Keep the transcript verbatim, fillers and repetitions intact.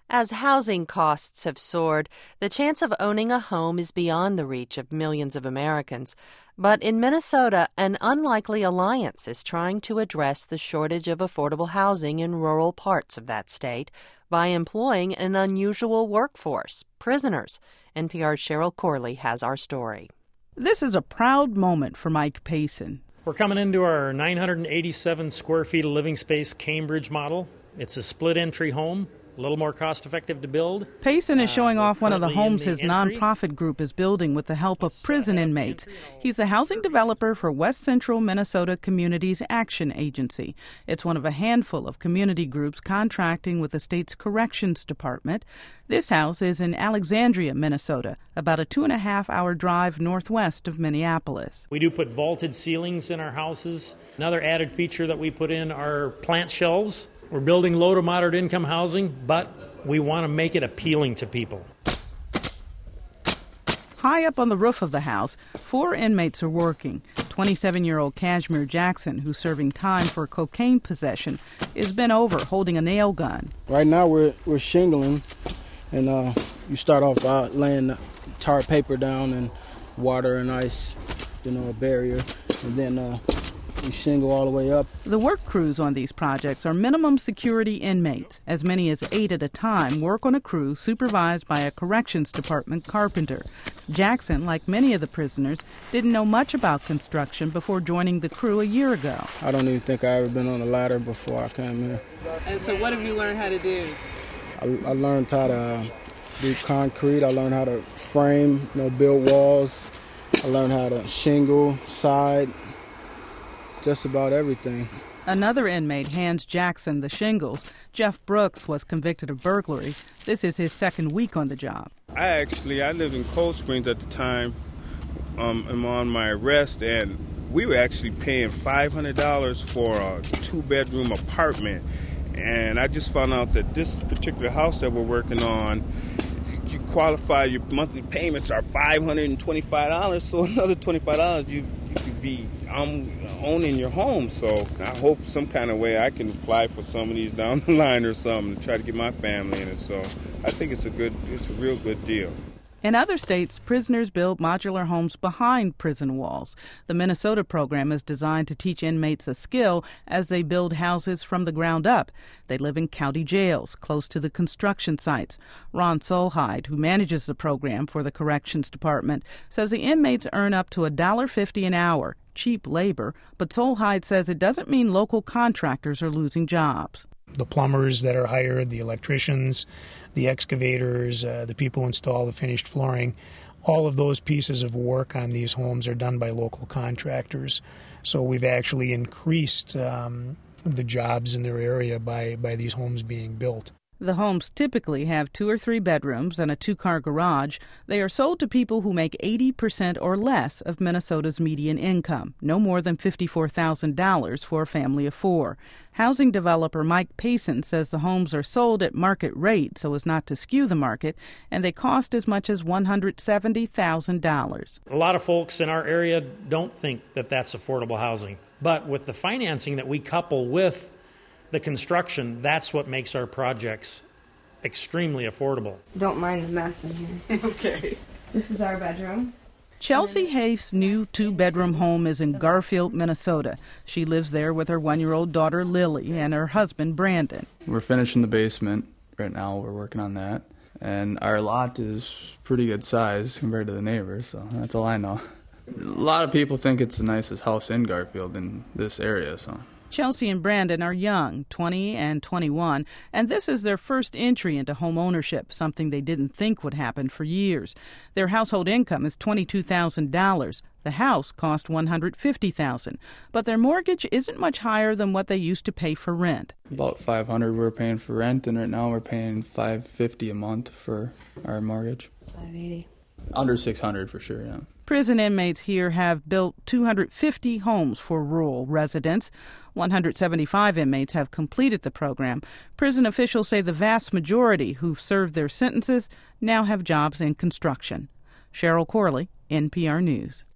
As housing costs have soared, the chance of owning a home is beyond the reach of millions of Americans. But in Minnesota, an unlikely alliance is trying to address the shortage of affordable housing in rural parts of that state by employing an unusual workforce, prisoners. N P R's Cheryl Corley has our story. This is a proud moment for Mike Payson. We're coming into our nine hundred eighty-seven square feet of living space Cambridge model. It's a split entry home, a little more cost effective to build. Payson is showing uh, off one of the homes the his entry. nonprofit group is building with the help of prison inmates. He's a housing developer for West Central Minnesota Communities Action Agency. It's one of a handful of community groups contracting with the state's corrections department. This house is in Alexandria, Minnesota, about a two and a half hour drive northwest of Minneapolis. We do put vaulted ceilings in our houses. Another added feature that we put in are plant shelves. We're building low to moderate income housing, but we want to make it appealing to people. High up on the roof of the house, four inmates are working. twenty-seven-year-old Kashmir Jackson, who's serving time for cocaine possession, is bent over holding a nail gun. Right now we're we're shingling, and uh, you start off by laying tar paper down and water and ice, you know, a barrier, and then uh, we shingle all the way up. The work crews on these projects are minimum security inmates. As many as eight at a time work on a crew supervised by a corrections department carpenter. Jackson, like many of the prisoners, didn't know much about construction before joining the crew a year ago. I don't even think I ever been on a ladder before I came here. And so what have you learned how to do? I, I learned how to do concrete. I learned how to frame, you know, build walls. I learned how to shingle, side, just about everything. Another inmate hands Jackson the shingles. Jeff Brooks was convicted of burglary. This is his second week on the job. I actually, I lived in Cold Springs at the time. Um, I'm on my arrest, and we were actually paying five hundred dollars for a two-bedroom apartment. And I just found out that this particular house that we're working on, you qualify, your monthly payments are five hundred twenty-five dollars, so another twenty-five dollars you, you could be um, owning your home. So I hope some kind of way I can apply for some of these down the line or something to try to get my family in it. So I think it's a good, it's a real good deal. In other states, prisoners build modular homes behind prison walls. The Minnesota program is designed to teach inmates a skill as they build houses from the ground up. They live in county jails, close to the construction sites. Ron Solheid, who manages the program for the Corrections Department, says the inmates earn up to one dollar fifty an hour, cheap labor, but Solheid says it doesn't mean local contractors are losing jobs. The plumbers that are hired, the electricians, the excavators, uh, the people who install the finished flooring, all of those pieces of work on these homes are done by local contractors. So we've actually increased um, the jobs in their area by, by these homes being built. The homes typically have two or three bedrooms and a two-car garage. They are sold to people who make eighty percent or less of Minnesota's median income, no more than fifty-four thousand dollars for a family of four. Housing developer Mike Payson says the homes are sold at market rate so as not to skew the market, and they cost as much as one hundred seventy thousand dollars. A lot of folks in our area don't think that that's affordable housing. But with the financing that we couple with the construction, that's what makes our projects extremely affordable. Don't mind the mess in here. Okay. This is our bedroom. Chelsea Haif's new two-bedroom home is in Garfield, Minnesota. She lives there with her one-year-old daughter, Lily, and her husband, Brandon. We're finishing the basement right now. We're working on that. And our lot is pretty good size compared to the neighbors, so that's all I know. A lot of people think it's the nicest house in Garfield in this area, so... Chelsea and Brandon are young, twenty and twenty-one, and this is their first entry into home ownership, something they didn't think would happen for years. Their household income is twenty-two thousand dollars. The house cost one hundred fifty thousand dollars, but their mortgage isn't much higher than what they used to pay for rent. About five hundred dollars we're paying for rent, and right now we're paying five hundred fifty dollars a month for our mortgage. five hundred eighty dollars. Under six hundred dollars for sure, yeah. Prison inmates here have built two hundred fifty homes for rural residents. one hundred seventy-five inmates have completed the program. Prison officials say the vast majority who've served their sentences now have jobs in construction. Cheryl Corley, N P R News.